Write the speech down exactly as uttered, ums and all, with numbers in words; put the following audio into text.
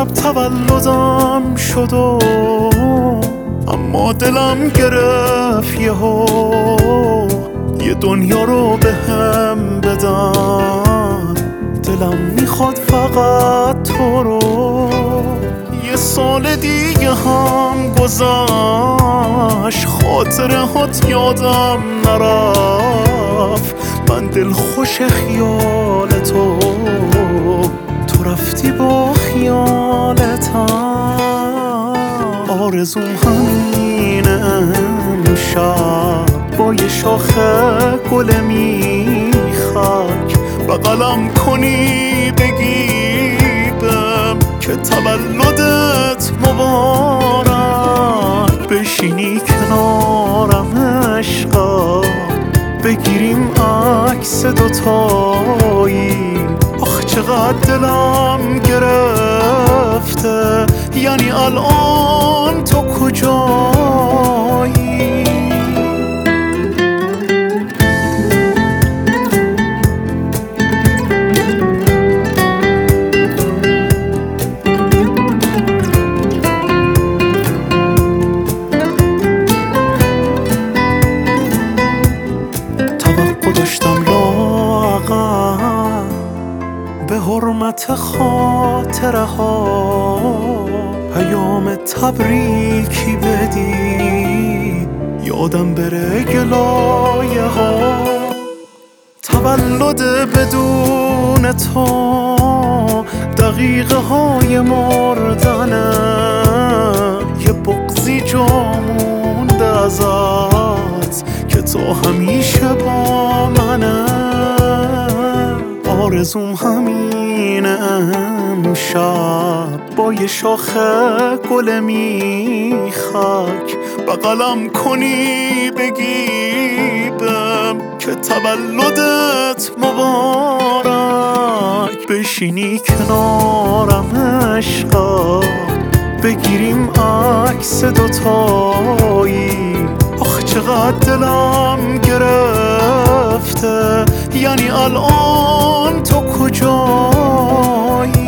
امشب تولدم شد و اما دلم گرفت یهو یه دنیا رو به هم بدن. دلم میخواد فقط تو رو. یه سال دیگه هم گذشت خاطره هات یادم نرفت. من دل خوش خیال تو، تو رفتی با خیالتم. آرزوم همینه امشب با یه شاخه گل میخک بغلم کنی بگی بهم که تولدت مبارک. بشینی کنارم عشقا بگیریم عکس دوتایی. آخ چقدر دلم گرفته، یعنی الان تو کجایی؟ داشتم لاغر به حرمت خاطره ها پیام تبریکی بدی یادم بره گلایه ها. تولد بدون تو دقیقه های مردنه، یه بغضی جا مونده ازت که تو همیشه با منه. آرزوم همینه امشب با یه شاخه گل میخک بغلم کنی بگی بهم که تولدت مبارک. بشینی کنارم عشقا بگیریم عکس دوتایی. آخ چقدر دلم گرفته، یعنی الان تو کجایی؟